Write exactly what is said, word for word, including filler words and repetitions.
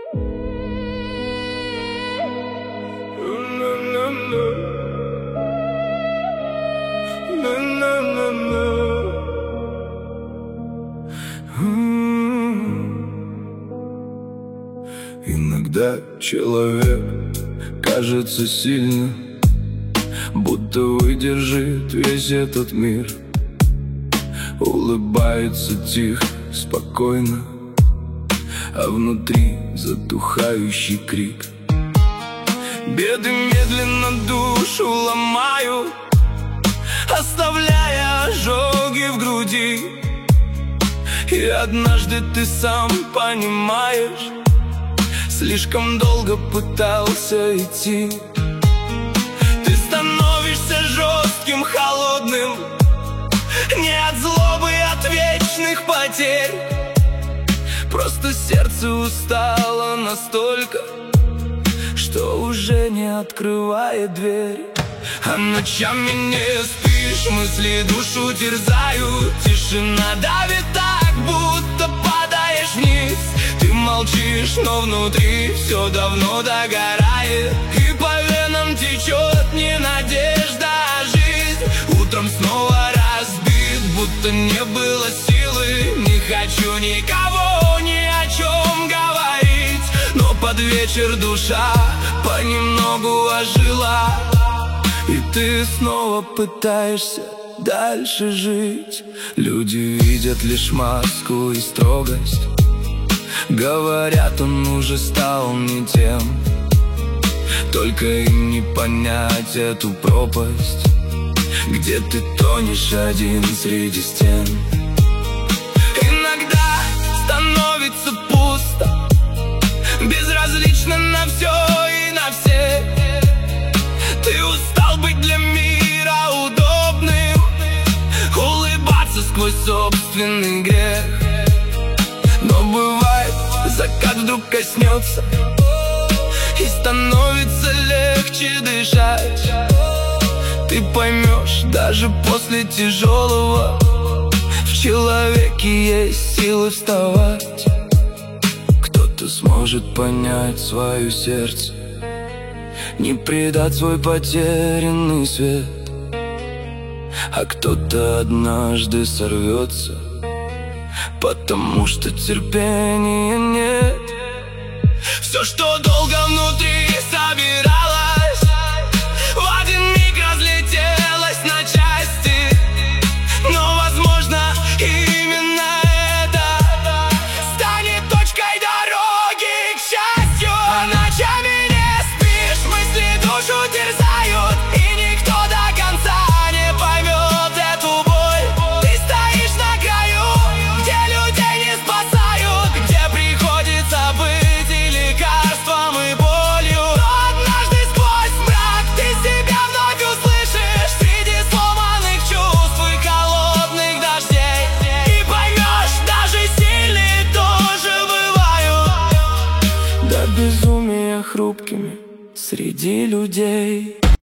Иногда человек кажется сильным, будто выдержит весь этот мир. Улыбается тихо, спокойно, а внутри затухающий крик. Беды медленно душу ломают, оставляя ожоги в груди. И однажды ты сам понимаешь, слишком долго пытался идти. Ты становишься жестким, холодным, не от злобы, от вечных потерь. Просто сердце устало настолько, что уже не открывает дверь. А ночами не спишь, мысли душу терзают. Тишина давит так, будто падаешь вниз. Ты молчишь, но внутри все давно догорает, и по венам течет не надежда, а жизнь. Утром снова разбит, будто не было силы. Не хочу никого ни о чем говорить, но под вечер душа понемногу ожила, и ты снова пытаешься дальше жить. Люди видят лишь маску и строгость, говорят, он уже стал не тем. Только им не понять эту пропасть, где ты тонешь один среди стен. Иногда становится пусто, безразлично на все и на всех. Ты устал быть для мира удобным, улыбаться сквозь собственный грех. Но бывает, закат вдруг коснется, и становится легче дышать. Ты поймешь, даже после тяжелого в человеке есть силы вставать. Кто-то сможет понять свое сердце, не предать свой потерянный свет, а кто-то однажды сорвется, потому что терпения нет. Все, что долго внутри собиралось, в один миг разлетелось на части. Но, возможно, именно это станет точкой дороги к счастью. А ночами не спишь, мысли душу терзают, и никто до конца не поймет эту боль. Ты стоишь на краю, где людей не спасают, где приходится быть и лекарством, и болью. Но однажды сквозь мрак ты себя вновь услышишь среди сломанных чувств и холодных дождей. И поймешь, даже сильные тоже бывают до безумия хрупкими среди людей.